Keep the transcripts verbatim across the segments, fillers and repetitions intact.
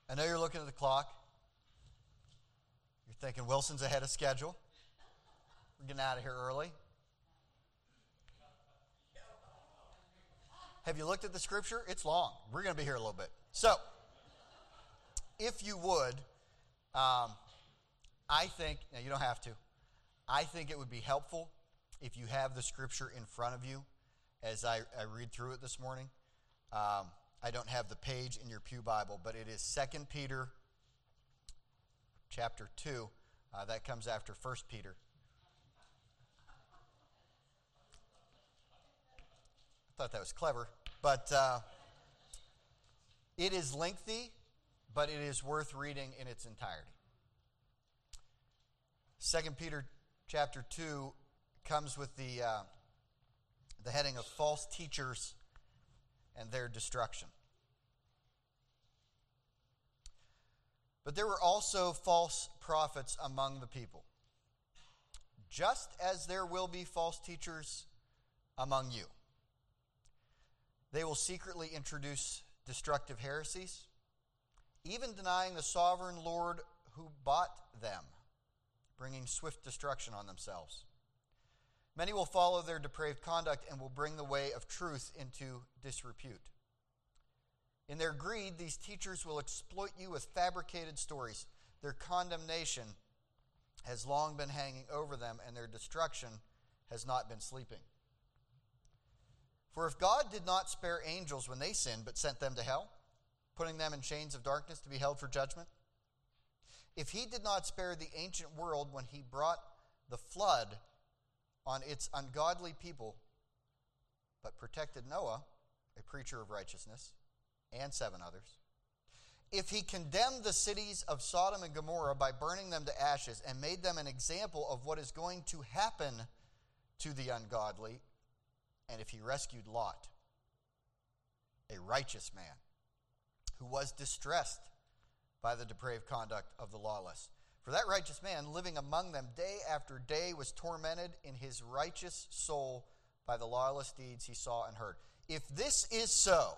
I know you're looking at the clock. You're thinking Wilson's ahead of schedule. We're getting out of here early. Have you looked at the scripture? It's long. We're going to be here a little bit. So, if you would, um, I think, now you don't have to, I think it would be helpful if you have the scripture in front of you as I, I read through it this morning. Um, I don't have the page in your pew Bible, but it is Second Peter chapter two. Uh, that comes after First Peter. I thought that was clever, but uh, it is lengthy, but it is worth reading in its entirety. Second Peter chapter two comes with the uh, the heading of false teachers and their destruction. But there were also false prophets among the people, just as there will be false teachers among you. They will secretly introduce destructive heresies, even denying the sovereign Lord who bought them, bringing swift destruction on themselves. Many will follow their depraved conduct and will bring the way of truth into disrepute. In their greed, these teachers will exploit you with fabricated stories. Their condemnation has long been hanging over them, and their destruction has not been sleeping. For if God did not spare angels when they sinned, but sent them to hell, putting them in chains of darkness to be held for judgment, if he did not spare the ancient world when he brought the flood on its ungodly people, but protected Noah, a preacher of righteousness, and seven others, if he condemned the cities of Sodom and Gomorrah by burning them to ashes and made them an example of what is going to happen to the ungodly, and if he rescued Lot, a righteous man who was distressed by the depraved conduct of the lawless, for that righteous man, living among them day after day, was tormented in his righteous soul by the lawless deeds he saw and heard. If this is so,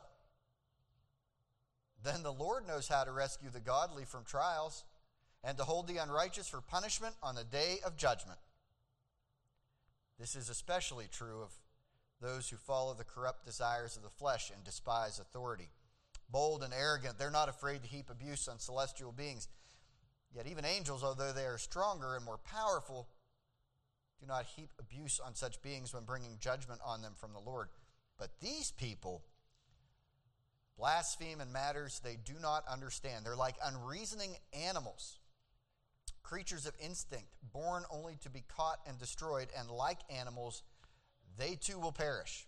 then the Lord knows how to rescue the godly from trials and to hold the unrighteous for punishment on the day of judgment. This is especially true of those who follow the corrupt desires of the flesh and despise authority. Bold and arrogant, they're not afraid to heap abuse on celestial beings. Yet even angels, although they are stronger and more powerful, do not heap abuse on such beings when bringing judgment on them from the Lord. But these people blaspheme in matters they do not understand. They're like unreasoning animals, creatures of instinct, born only to be caught and destroyed, and like animals, they too will perish.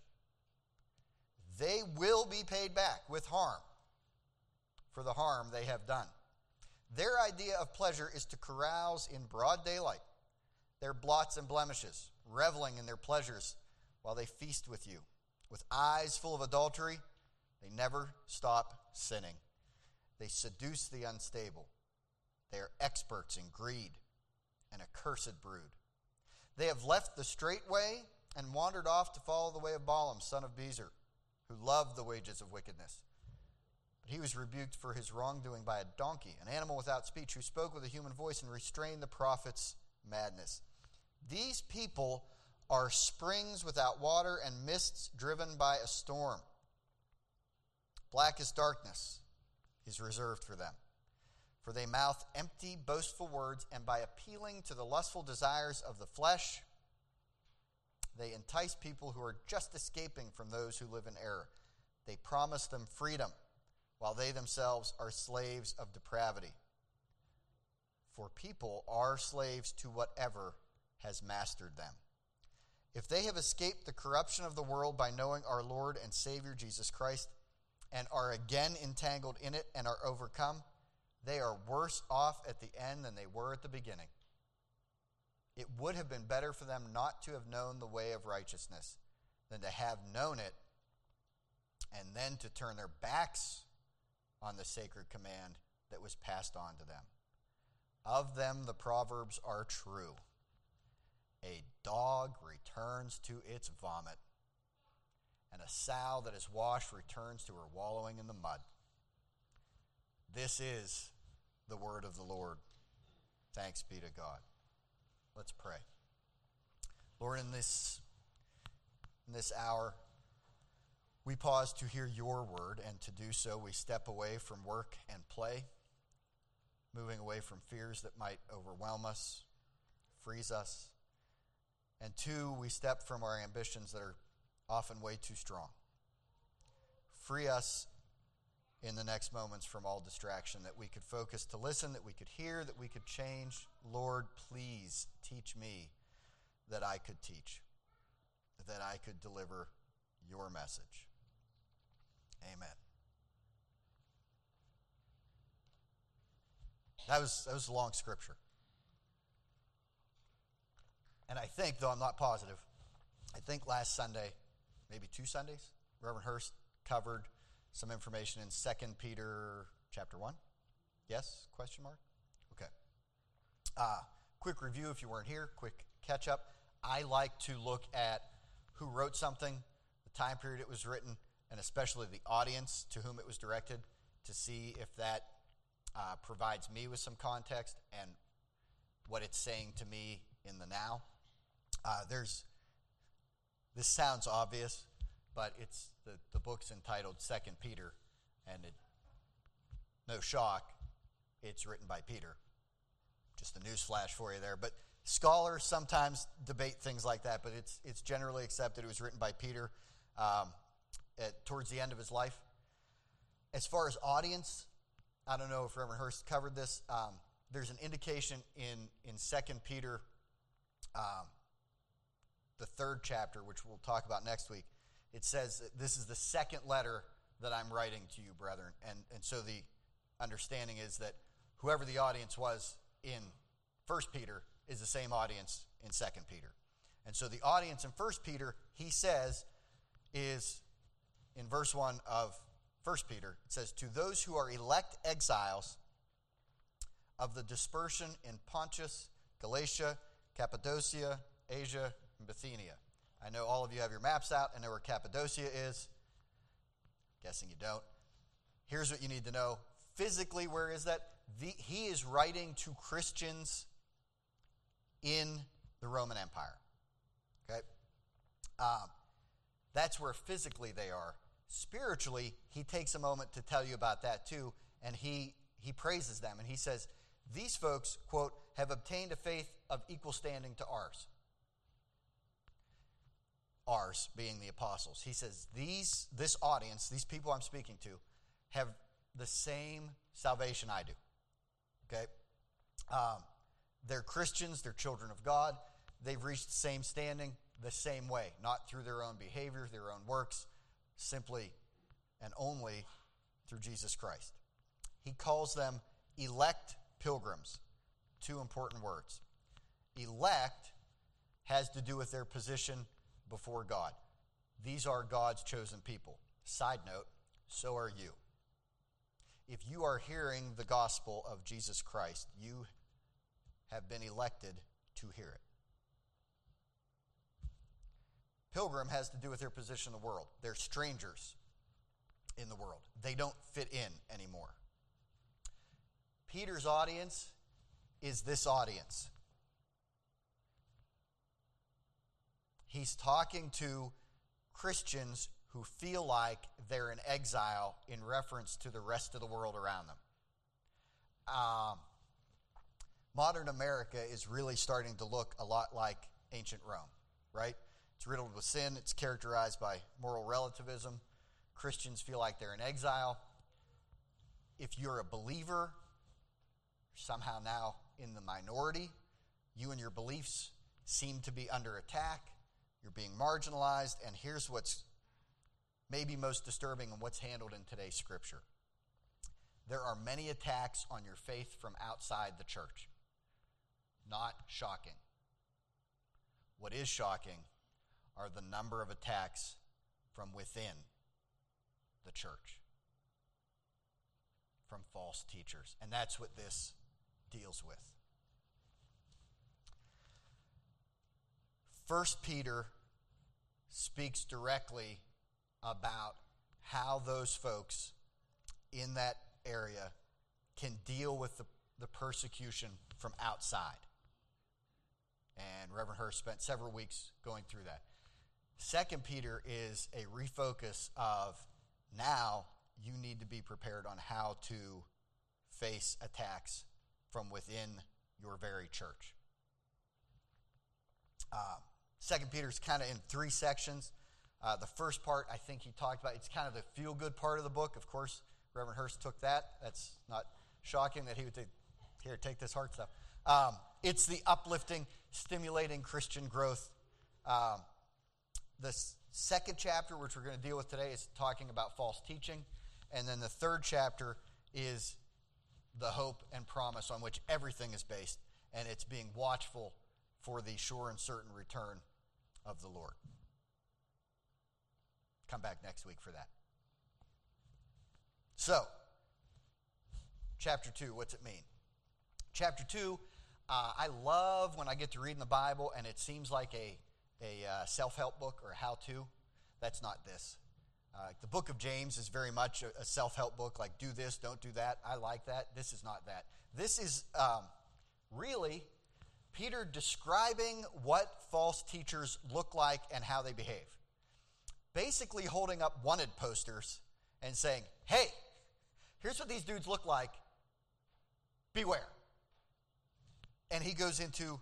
They will be paid back with harm for the harm they have done. Their idea of pleasure is to carouse in broad daylight, their blots and blemishes, reveling in their pleasures while they feast with you. With eyes full of adultery, they never stop sinning. They seduce the unstable. They are experts in greed, an accursed brood. They have left the straight way and wandered off to follow the way of Balaam, son of Bezer, who loved the wages of wickedness. But he was rebuked for his wrongdoing by a donkey, an animal without speech, who spoke with a human voice and restrained the prophet's madness. These people are springs without water and mists driven by a storm. Blackest darkness is reserved for them. For they mouth empty, boastful words, and by appealing to the lustful desires of the flesh, they entice people who are just escaping from those who live in error. They promise them freedom, while they themselves are slaves of depravity. For people are slaves to whatever has mastered them. If they have escaped the corruption of the world by knowing our Lord and Savior Jesus Christ, and are again entangled in it and are overcome, they are worse off at the end than they were at the beginning. It would have been better for them not to have known the way of righteousness than to have known it and then to turn their backs on the sacred command that was passed on to them. Of them the proverbs are true. A dog returns to its vomit, and a sow that is washed returns to her wallowing in the mud. This is the word of the Lord. Thanks be to God. Let's pray. Lord, in this, in this hour, we pause to hear your word, and to do so we step away from work and play, moving away from fears that might overwhelm us, freeze us. And two, we step from our ambitions that are often way too strong. Free us in the next moments from all distraction, that we could focus to listen, that we could hear, that we could change. Lord, please teach me that I could teach, that I could deliver your message. Amen. That was, that was a long scripture. And I think, though I'm not positive, I think last Sunday, maybe two Sundays, Reverend Hurst covered some information in Second Peter chapter one. Yes? Question mark? Okay. Uh, quick review if you weren't here, quick catch up. I like to look at who wrote something, the time period it was written, and especially the audience to whom it was directed, to see if that uh, provides me with some context and what it's saying to me in the now. Uh, there's, this sounds obvious, but it's the, the book's entitled Second Peter, and it, no shock, it's written by Peter. Just a news flash for you there. But scholars sometimes debate things like that, but it's it's generally accepted it was written by Peter um, at, towards the end of his life. As far as audience, I don't know if Reverend Hurst covered this. Um, there's an indication in, in Second Peter, um, the third chapter, which we'll talk about next week. It says that this is the second letter that I'm writing to you, brethren. And, and so the understanding is that whoever the audience was in First Peter is the same audience in Second Peter. And so the audience in First Peter, he says, is in verse one of First Peter. It says, to those who are elect exiles of the dispersion in Pontus, Galatia, Cappadocia, Asia, and Bithynia. I know all of you have your maps out. I know where Cappadocia is. Guessing you don't. Here's what you need to know. Physically, where is that? The, he is writing to Christians in the Roman Empire. Okay? Um, that's where physically they are. Spiritually, he takes a moment to tell you about that too, and he, he praises them. And he says, these folks, quote, have obtained a faith of equal standing to ours. Ours being the apostles. He says, these, this audience, these people I'm speaking to, have the same salvation I do. Okay? Um, they're Christians, they're children of God. They've reached the same standing the same way, not through their own behavior, their own works, simply and only through Jesus Christ. He calls them elect pilgrims. Two important words. Elect has to do with their position before God. These are God's chosen people. Side note, so are you. If you are hearing the gospel of Jesus Christ, you have been elected to hear it. Pilgrim has to do with their position in the world. They're strangers in the world. They don't fit in anymore. Peter's audience is this audience. He's talking to Christians who feel like they're in exile in reference to the rest of the world around them. Um, modern America is really starting to look a lot like ancient Rome, right? It's riddled with sin. It's characterized by moral relativism. Christians feel like they're in exile. If you're a believer, somehow now in the minority, you and your beliefs seem to be under attack. You're being marginalized, and here's what's maybe most disturbing and what's handled in today's scripture. There are many attacks on your faith from outside the church. Not shocking. What is shocking are the number of attacks from within the church, from false teachers. And that's what this deals with. First Peter speaks directly about how those folks in that area can deal with the, the persecution from outside. And Reverend Hurst spent several weeks going through that. Second Peter is a refocus of now you need to be prepared on how to face attacks from within your very church. Uh, Second Peter's kind of in three sections. Uh, the first part, I think he talked about, it's kind of the feel-good part of the book. Of course, Reverend Hurst took that. That's not shocking that he would take, here, take this hard stuff. Um, it's the uplifting, stimulating Christian growth. Um, the s- second chapter, which we're going to deal with today, is talking about false teaching. And then the third chapter is the hope and promise on which everything is based. And it's being watchful for the sure and certain return of the Lord. Come back next week for that. So, chapter two, what's it mean? Chapter two, uh, I love when I get to read in the Bible and it seems like a, a uh, self-help book or a how-to. That's not this. Uh, the book of James is very much a, a self-help book, like do this, don't do that. I like that. This is not that. This is um, really Peter describing what false teachers look like and how they behave. Basically holding up wanted posters and saying, hey, here's what these dudes look like. Beware. And he goes into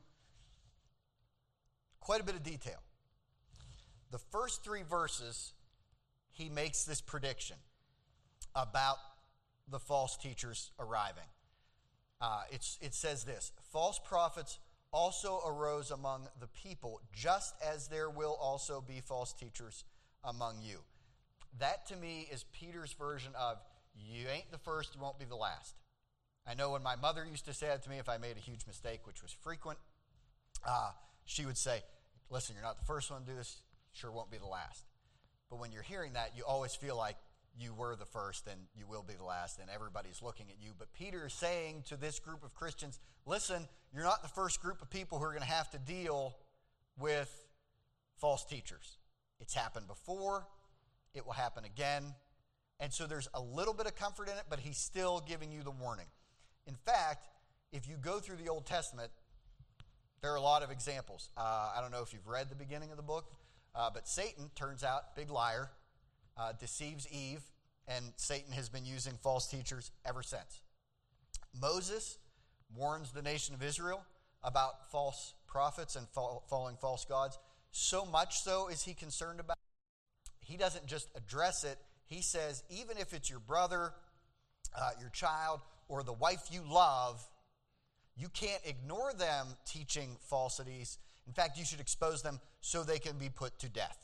quite a bit of detail. The first three verses, he makes this prediction about the false teachers arriving. Uh, it's, it says this, false prophets also arose among the people, just as there will also be false teachers among you. That to me is Peter's version of, you ain't the first, you won't be the last. I know when my mother used to say that to me if I made a huge mistake, which was frequent, uh, she would say, listen, you're not the first one to do this, sure won't be the last. But when you're hearing that, you always feel like you were the first and you will be the last and everybody's looking at you. But Peter is saying to this group of Christians, listen, you're not the first group of people who are going to have to deal with false teachers. It's happened before. It will happen again. And so there's a little bit of comfort in it, but he's still giving you the warning. In fact, if you go through the Old Testament, there are a lot of examples. Uh, I don't know if you've read the beginning of the book, uh, but Satan, turns out, big liar, uh, deceives Eve, and Satan has been using false teachers ever since. Moses warns the nation of Israel about false prophets and fall, following false gods. So much so is he concerned about it. He doesn't just address it. He says, even if it's your brother, uh, your child, or the wife you love, you can't ignore them teaching falsities. In fact, you should expose them so they can be put to death.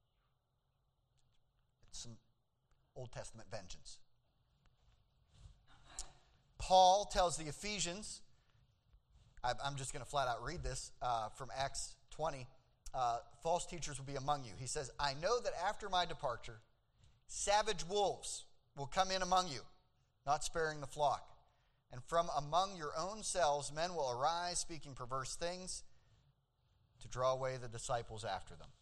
It's some Old Testament vengeance. Paul tells the Ephesians, I'm just going to flat out read this uh, from Acts twenty, uh, false teachers will be among you. He says, I know that after my departure, savage wolves will come in among you, not sparing the flock. And from among your own selves men will arise, speaking perverse things, to draw away the disciples after them.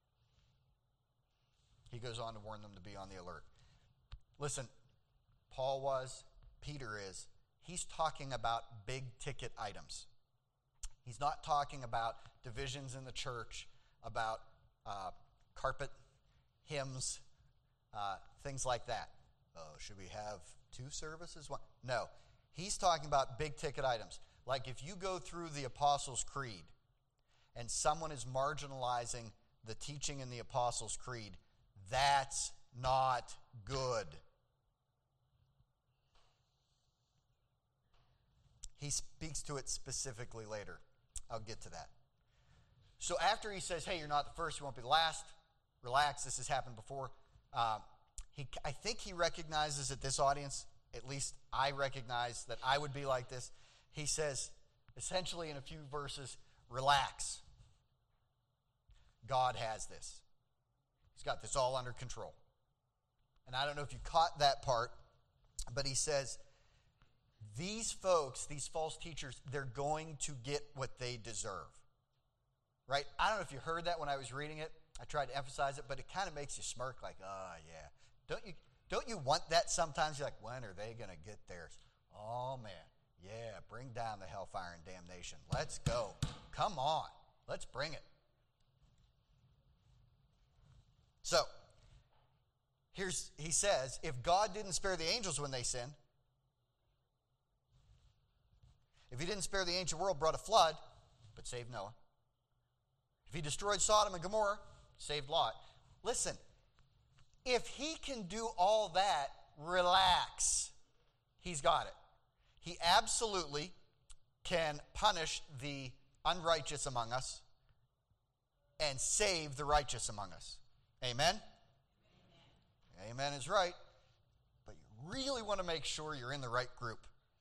He goes on to warn them to be on the alert. Listen, Paul was, Peter is, he's talking about big ticket items. He's not talking about divisions in the church, about uh, carpet, hymns, uh, things like that. Oh, should we have two services? One? No. He's talking about big ticket items. Like if you go through the Apostles' Creed and someone is marginalizing the teaching in the Apostles' Creed, that's not good. He speaks to it specifically later. I'll get to that. So after he says, hey, you're not the first, you won't be the last, relax, this has happened before, uh, he, I think he recognizes that this audience, at least I recognize that I would be like this. He says, essentially in a few verses, relax. God has this. He's got this all under control. And I don't know if you caught that part, but he says, these folks, these false teachers, they're going to get what they deserve. Right? I don't know if you heard that when I was reading it. I tried to emphasize it, but it kind of makes you smirk like, oh, yeah. Don't you don't you want that sometimes? You're like, when are they going to get theirs? Oh, man. Yeah, bring down the hellfire and damnation. Let's go. Come on. Let's bring it. So, here's he says, if God didn't spare the angels when they sinned, if he didn't spare the ancient world, brought a flood, but saved Noah. If he destroyed Sodom and Gomorrah, saved Lot. Listen, if he can do all that, relax. He's got it. He absolutely can punish the unrighteous among us and save the righteous among us. Amen? Amen, Amen is right. But you really want to make sure you're in the right group.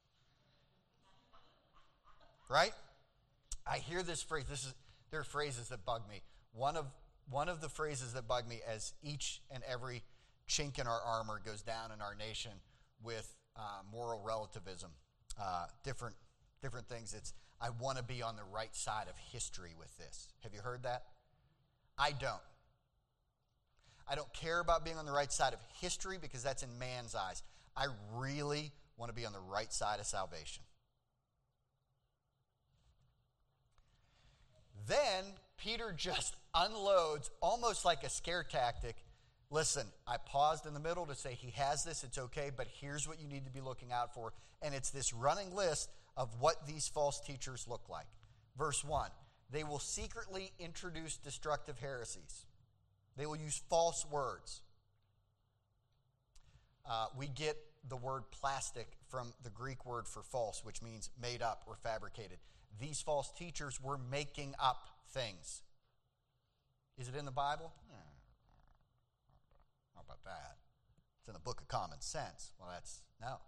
Right? I hear this phrase. This is there are phrases that bug me. One of one of the phrases that bug me as each and every chink in our armor goes down in our nation with uh, moral relativism, uh, different different things. It's I want to be on the right side of history with this. Have you heard that? I don't. I don't care about being on the right side of history because that's in man's eyes. I really want to be on the right side of salvation. Then Peter just unloads almost like a scare tactic. Listen, I paused in the middle to say he has this, it's okay, but here's what you need to be looking out for. And it's this running list of what these false teachers look like. Verse one, they will secretly introduce destructive heresies. They will use false words. Uh, we get the word plastic from the Greek word for false, which means made up or fabricated. These false teachers were making up things. Is it in the Bible? How about that? It's in the Book of Common Sense. Well, that's, no.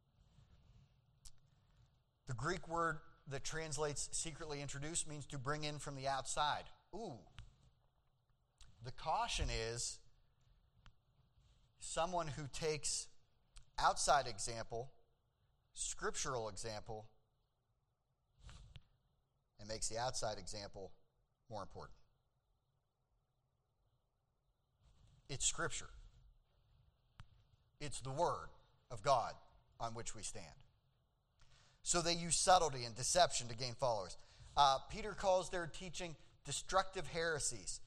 The Greek word that translates secretly introduced means to bring in from the outside. Ooh. The caution is someone who takes outside example, scriptural example, and makes the outside example more important. It's Scripture. It's the Word of God on which we stand. So they use subtlety and deception to gain followers. Uh, Peter calls their teaching destructive heresies.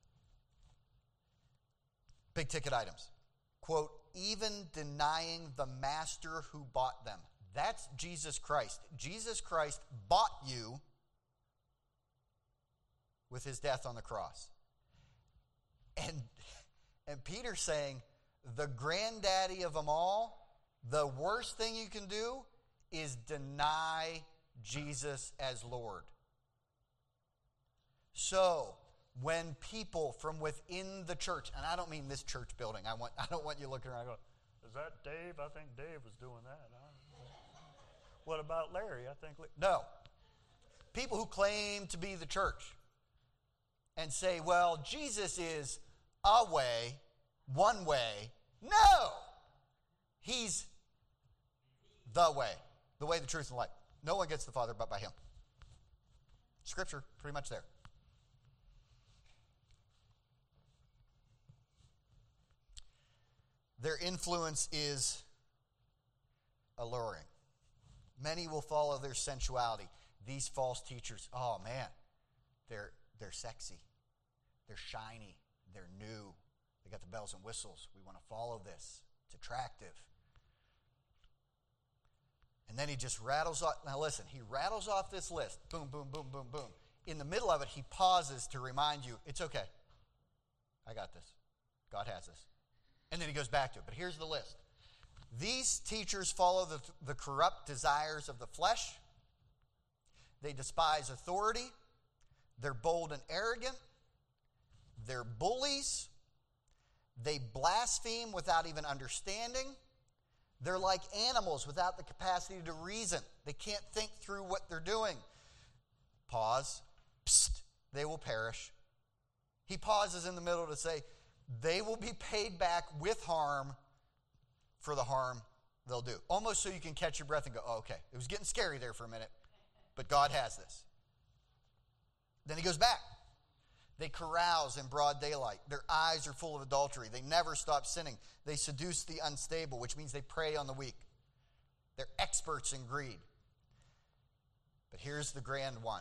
Big ticket items. Quote, even denying the master who bought them. That's Jesus Christ. Jesus Christ bought you with his death on the cross. And, and Peter's saying, the granddaddy of them all, the worst thing you can do is deny Jesus as Lord. So, when people from within the church, and I don't mean this church building, I want I don't want you looking around and go, is that Dave? I think Dave was doing that. What about Larry? I think no. People who claim to be the church and say, well, Jesus is a way, one way. No! He's the way, the way, the truth, and the life. No one gets to the Father but by him. Scripture, pretty much there. Their influence is alluring. Many will follow their sensuality. These false teachers, oh man, they're they're sexy. They're shiny. They're new. They got the bells and whistles. We want to follow this. It's attractive. And then he just rattles off. Now listen, he rattles off this list. Boom, boom, boom, boom, boom. In the middle of it, he pauses to remind you, it's okay. I got this. God has this. And then he goes back to it. But here's the list. These teachers follow the, the corrupt desires of the flesh. They despise authority. They're bold and arrogant. They're bullies. They blaspheme without even understanding. They're like animals without the capacity to reason. They can't think through what they're doing. Pause. Psst. They will perish. He pauses in the middle to say, they will be paid back with harm for the harm they'll do. Almost so you can catch your breath and go, oh, okay, it was getting scary there for a minute, but God has this. Then he goes back. They carouse in broad daylight. Their eyes are full of adultery. They never stop sinning. They seduce the unstable, which means they prey on the weak. They're experts in greed. But here's the grand one.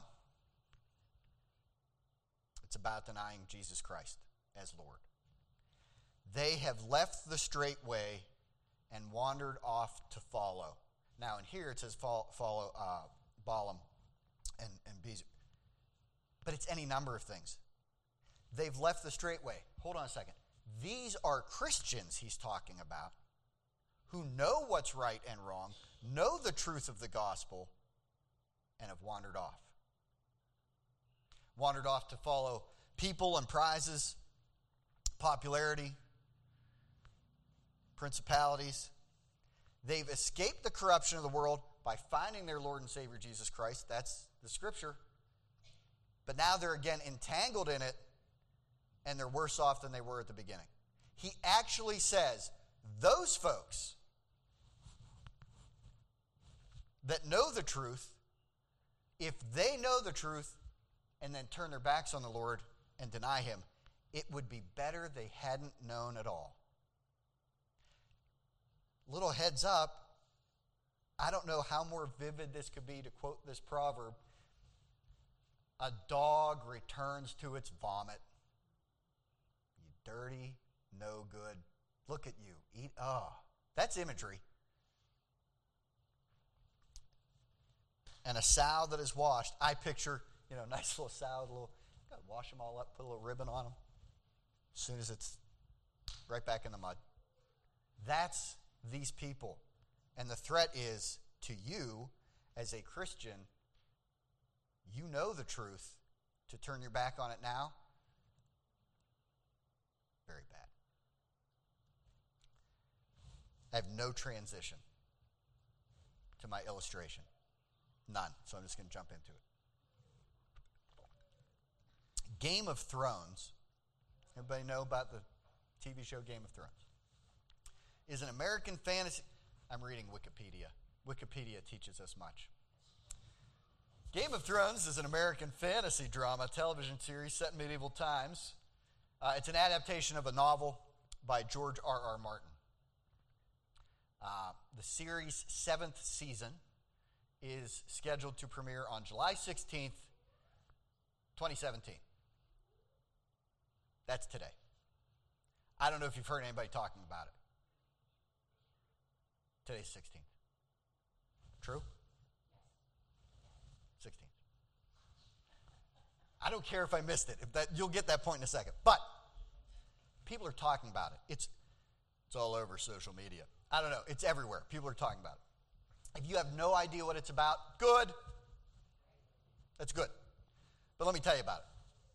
It's about denying Jesus Christ as Lord. They have left the straight way and wandered off to follow. Now, in here it says follow, follow uh, Balaam and, and Bezer. But it's any number of things. They've left the straight way. Hold on a second. These are Christians he's talking about who know what's right and wrong, know the truth of the gospel, and have wandered off. Wandered off to follow people and prizes, popularity, principalities. They've escaped the corruption of the world by finding their Lord and Savior Jesus Christ. That's the scripture. But now they're again entangled in it, and they're worse off than they were at the beginning. He actually says, those folks that know the truth, if they know the truth and then turn their backs on the Lord and deny him, it would be better they hadn't known at all. Little heads up, I don't know how more vivid this could be to quote this proverb. A dog returns to its vomit. You dirty, no good. Look at you. Eat. Oh, that's imagery. And a sow that is washed. I picture, you know, nice little sow, a little, got to wash them all up, put a little ribbon on them. As soon as it's right back in the mud. That's these people. And the threat is to you as a Christian. You know the truth. To turn your back on it now, very bad. I have no transition to my illustration. None. So I'm just going to jump into it. Game of Thrones. Everybody know about the T V show Game of Thrones? Is an American fantasy. I'm reading Wikipedia. Wikipedia teaches us much. Game of Thrones is an American fantasy drama television series set in medieval times. Uh, it's an adaptation of a novel by George R R. Martin. Uh, the series' seventh season is scheduled to premiere on July sixteenth, twenty seventeen. That's today. I don't know if you've heard anybody talking about it. Today's sixteenth. True? sixteenth. I don't care if I missed it. If that, you'll get that point in a second. But people are talking about it. It's, it's all over social media. I don't know. It's everywhere. People are talking about it. If you have no idea what it's about, good. That's good. But let me tell you about it.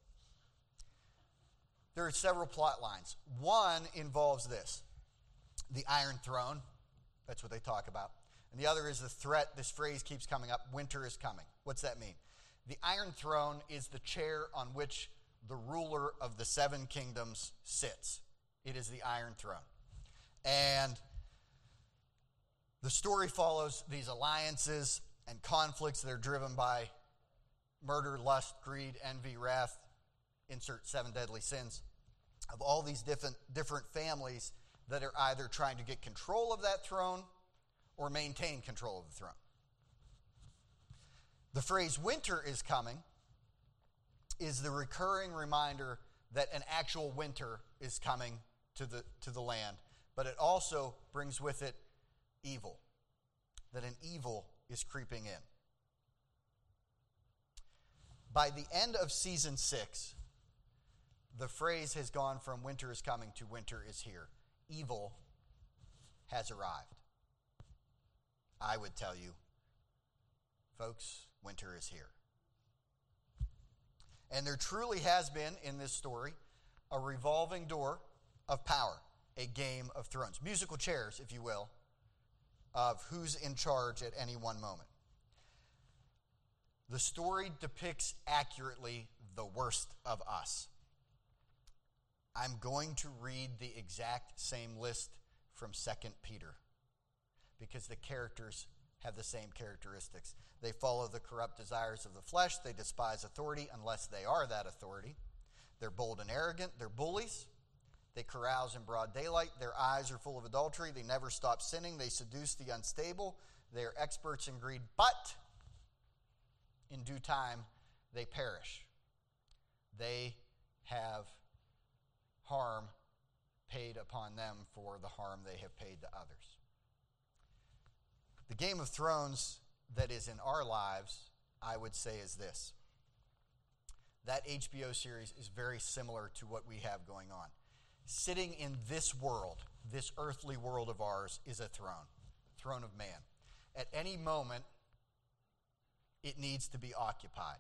There are several plot lines. One involves this. The Iron Throne. That's what they talk about. And the other is the threat. This phrase keeps coming up. Winter is coming. What's that mean? The Iron Throne is the chair on which the ruler of the seven kingdoms sits. It is the Iron Throne. And the story follows these alliances and conflicts that are driven by murder, lust, greed, envy, wrath, insert seven deadly sins, of all these different, different families that are either trying to get control of that throne or maintain control of the throne. The phrase winter is coming is the recurring reminder that an actual winter is coming to the, to the land, but it also brings with it evil, that an evil is creeping in. By the end of season six, the phrase has gone from winter is coming to winter is here. Evil has arrived. I would tell you, folks, winter is here. And there truly has been, in this story, a revolving door of power, a game of thrones. Musical chairs, if you will, of who's in charge at any one moment. The story depicts accurately the worst of us. I'm going to read the exact same list from Second Peter because the characters have the same characteristics. They follow the corrupt desires of the flesh. They despise authority unless they are that authority. They're bold and arrogant. They're bullies. They carouse in broad daylight. Their eyes are full of adultery. They never stop sinning. They seduce the unstable. They are experts in greed. But in due time, they perish. They have harm paid upon them for the harm they have paid to others. The Game of Thrones that is in our lives, I would say, is this. That H B O series is very similar to what we have going on. Sitting in this world, this earthly world of ours, is a throne, throne of man. At any moment, it needs to be occupied.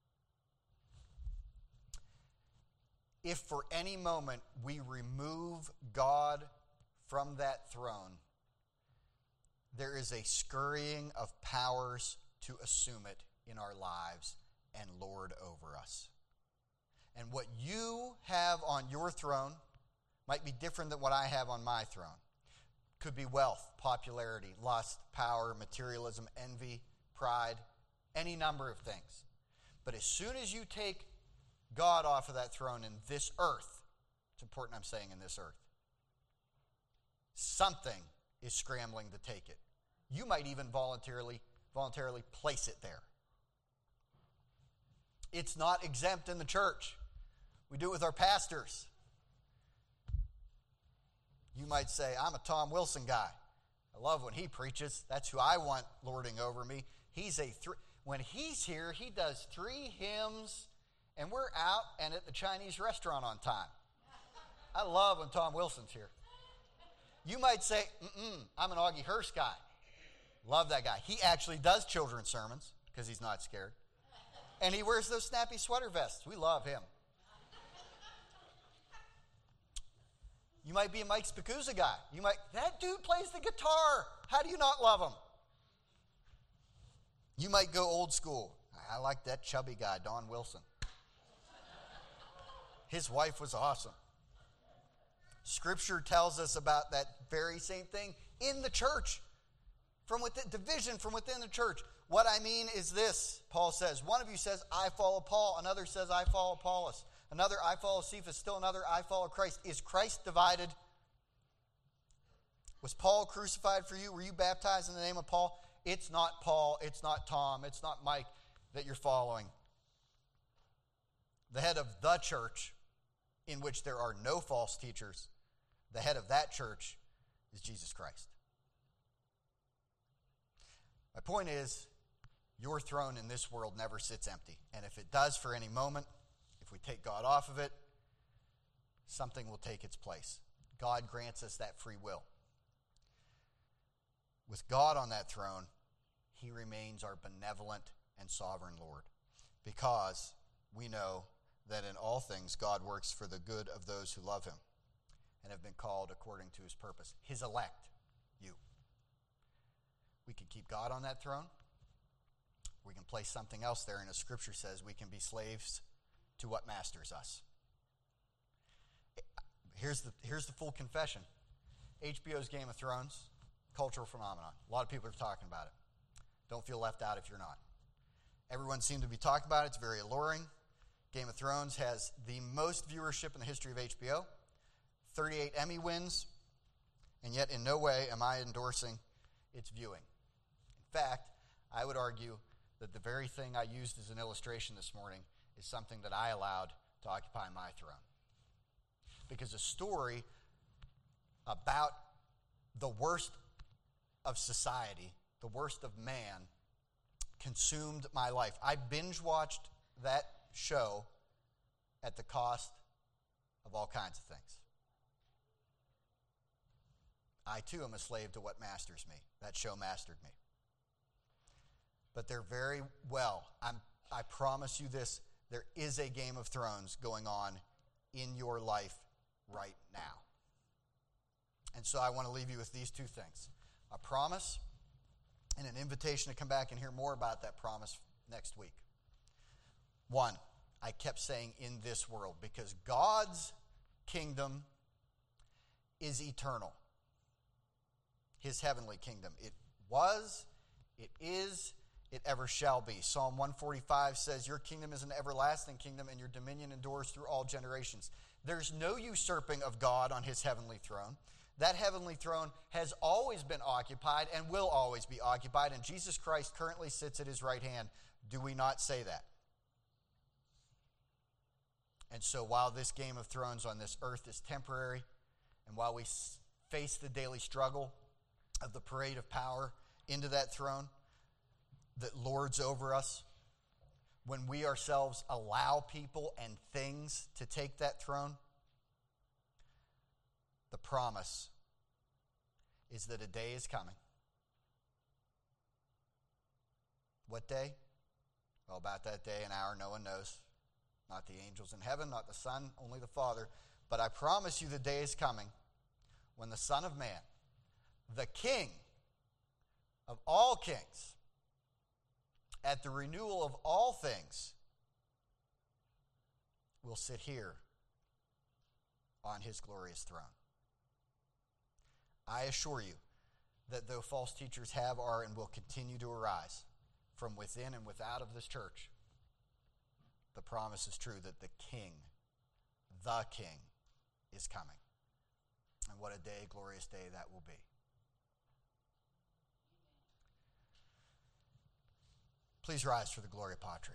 If for any moment we remove God from that throne, there is a scurrying of powers to assume it in our lives and lord over us. And what you have on your throne might be different than what I have on my throne. Could be wealth, popularity, lust, power, materialism, envy, pride, any number of things. But as soon as you take God off of that throne in this earth, it's important I'm saying in this earth, something is scrambling to take it. You might even voluntarily, voluntarily place it there. It's not exempt in the church. We do it with our pastors. You might say, I'm a Tom Wilson guy. I love when he preaches. That's who I want lording over me. He's a th- when he's here, he does three hymns, and we're out and at the Chinese restaurant on time. I love when Tom Wilson's here. You might say, mm-mm, I'm an Augie Hurst guy. Love that guy. He actually does children's sermons because he's not scared. And he wears those snappy sweater vests. We love him. You might be a Mike Spicuzza guy. You might, that dude plays the guitar. How do you not love him? You might go old school. I like that chubby guy, Don Wilson. His wife was awesome. Scripture tells us about that very same thing in the church. From within, division from within the church. What I mean is this, Paul says. One of you says, I follow Paul. Another says, I follow Apollos. Another, I follow Cephas. Still another, I follow Christ. Is Christ divided? Was Paul crucified for you? Were you baptized in the name of Paul? It's not Paul. It's not Tom. It's not Mike that you're following. The head of the church, in which there are no false teachers, the head of that church is Jesus Christ. My point is, your throne in this world never sits empty. And if it does for any moment, if we take God off of it, something will take its place. God grants us that free will. With God on that throne, he remains our benevolent and sovereign Lord, because we know that in all things God works for the good of those who love him and have been called according to his purpose. His elect, you. We can keep God on that throne. We can place something else there, and as Scripture says, we can be slaves to what masters us. Here's the, here's the full confession. H B O's Game of Thrones, cultural phenomenon. A lot of people are talking about it. Don't feel left out if you're not. Everyone seems to be talking about it. It's very alluring. Game of Thrones has the most viewership in the history of H B O, thirty-eight Emmy wins, and yet in no way am I endorsing its viewing. In fact, I would argue that the very thing I used as an illustration this morning is something that I allowed to occupy my throne. Because a story about the worst of society, the worst of man, consumed my life. I binge-watched that show at the cost of all kinds of things. I, too, am a slave to what masters me. That show mastered me. But they're very well, I'm, I promise you this, there is a Game of Thrones going on in your life right now. And so I want to leave you with these two things. A promise and an invitation to come back and hear more about that promise next week. One, I kept saying in this world, because God's kingdom is eternal. His heavenly kingdom. It was, it is, it ever shall be. Psalm one forty-five says, your kingdom is an everlasting kingdom, and your dominion endures through all generations. There's no usurping of God on his heavenly throne. That heavenly throne has always been occupied and will always be occupied, and Jesus Christ currently sits at his right hand. Do we not say that? And so while this Game of Thrones on this earth is temporary, and while we face the daily struggle of the parade of power into that throne that lords over us, when we ourselves allow people and things to take that throne, the promise is that a day is coming. What day? Well, about that day and hour, no one knows. Not the angels in heaven, not the Son, only the Father. But I promise you the day is coming when the Son of Man, the King of all kings, at the renewal of all things, will sit here on his glorious throne. I assure you that though false teachers have, are, and will continue to arise from within and without of this church, the promise is true that the King, the King, is coming. And what a day, glorious day that will be. Please rise for the Gloria Patri.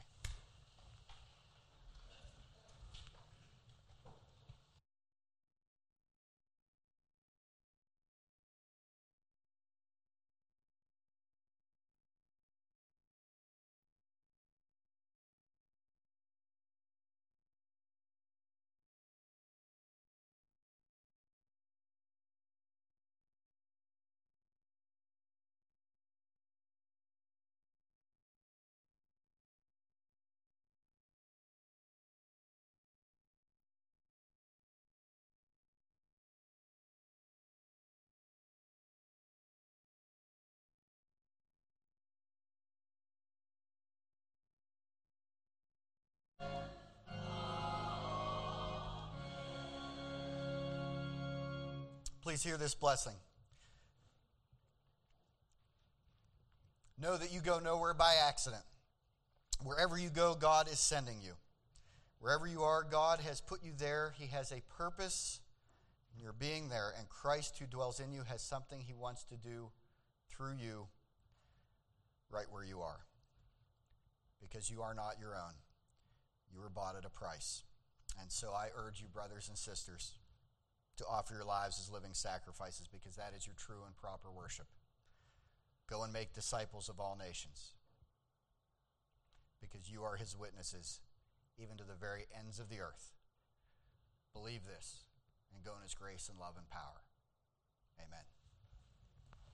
Please hear this blessing. Know that you go nowhere by accident. Wherever you go, God is sending you. Wherever you are, God has put you there. He has a purpose in your being there, and Christ who dwells in you has something he wants to do through you right where you are. Because you are not your own. You were bought at a price. And so I urge you, brothers and sisters, to offer your lives as living sacrifices, because that is your true and proper worship. Go and make disciples of all nations, because you are his witnesses, even to the very ends of the earth. Believe this, and go in his grace and love and power. Amen.